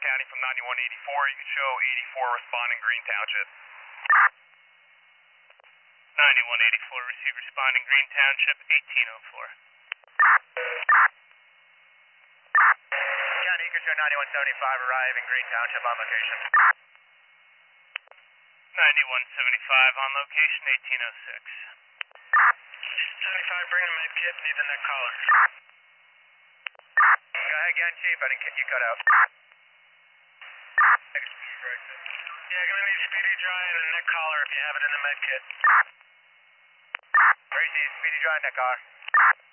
County from 9184. You can show 84 responding Green Township. 9184, receive responding Green Township, 1804. County, you can show 9175 arriving Green Township on location. 9175 on location, 1806. 75, bring a med kit, need the neck collar. Go ahead again, Chief, I didn't get you cut out. Yeah, gonna need speedy dry and a neck collar if you have it in the med kit. Tracy, speedy dry neck collar.